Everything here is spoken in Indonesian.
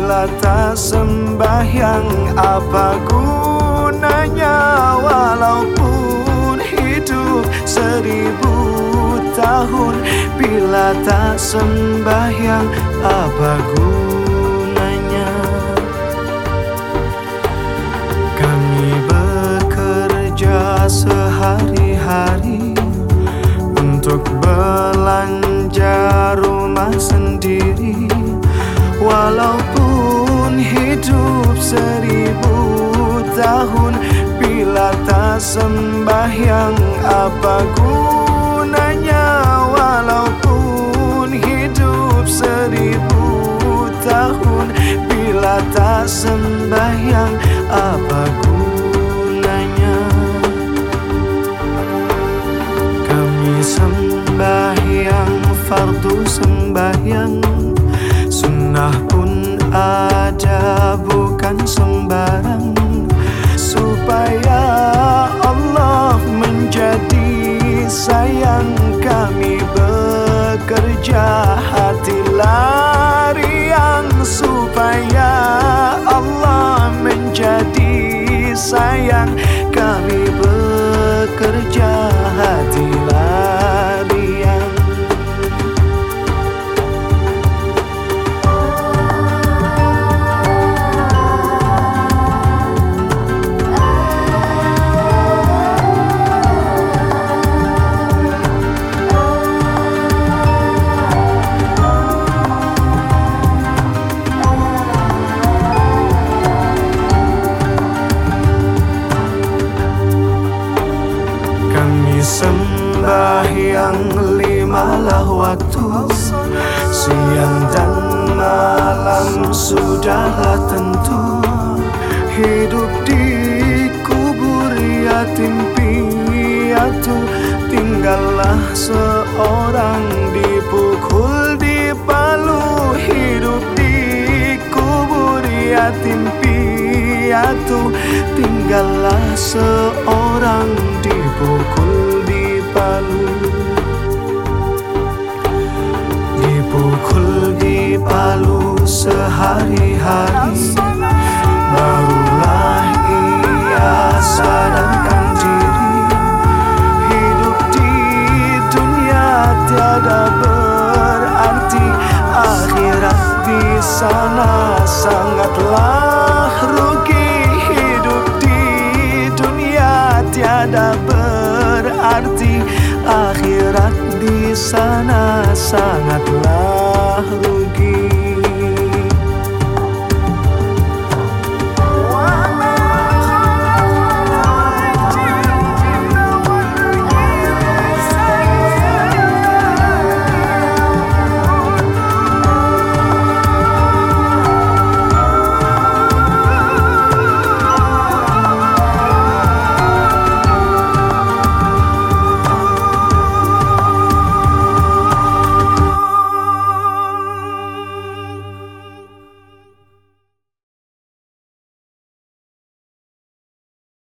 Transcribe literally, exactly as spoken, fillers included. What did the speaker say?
bila tak sembahyang apa gunanya? Walaupun hidup seribu tahun, bila tak sembahyang apa gunanya? Kami bekerja sehari-hari untuk belanja rumah sendiri. Walaupun hidup seribu tahun, bila tak sembahyang apa gunanya? Walaupun hidup seribu tahun, bila tak sembahyang apa gunanya? Kami sembahyang fardu sembahyang, sunnah pun ada bukan sembarang, supaya Allah menjadi sayang. Kami bekerja hati lariang, supaya Allah menjadi sayang. Kami bekerja hati lariang. Sembahyang limalah waktu, siang dan malam sudahlah tentu. Hidup di kubur yatim piatu, tinggallah seorang dipukul di palu. Hidup di kubur yatim piatu, tinggallah seorang dipukul di palu. Dipukul di palu sehari-hari, barulah ia sadarkan diri. Hidup di dunia tiada berarti, akhirat di sana sangatlah rugi. Hidup di dunia tiada berarti, akhirat di sana sangatlah rugi.